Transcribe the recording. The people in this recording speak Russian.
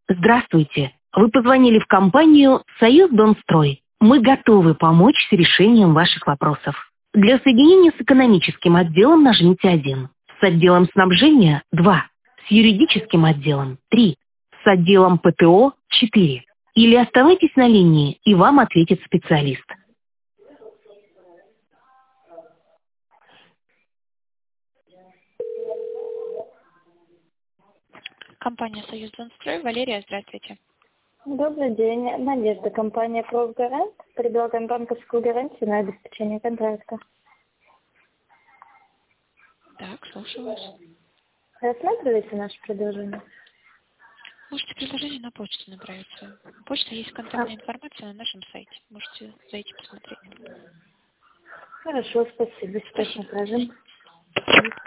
Здравствуйте. Вы позвонили в компанию «Союздомстрой». Мы готовы помочь с решением ваших вопросов. Для соединения с экономическим отделом нажмите 1. С отделом снабжения– 2. С юридическим отделом– 3. С отделом ПТО– 4. Или оставайтесь на линии, и вам ответит специалист. Компания «Союздомстрой». Валерия, здравствуйте. Добрый день. Надежда, компания «Профгарант». Предлагаем банковскую гарантию на обеспечение контракта. Так, слушаю вас. Рассматриваете наше предложение? Можете предложение на почту направить. Почта есть контактная информация на нашем сайте. Можете зайти посмотреть. Хорошо, спасибо. Сейчас Спасибо. направим.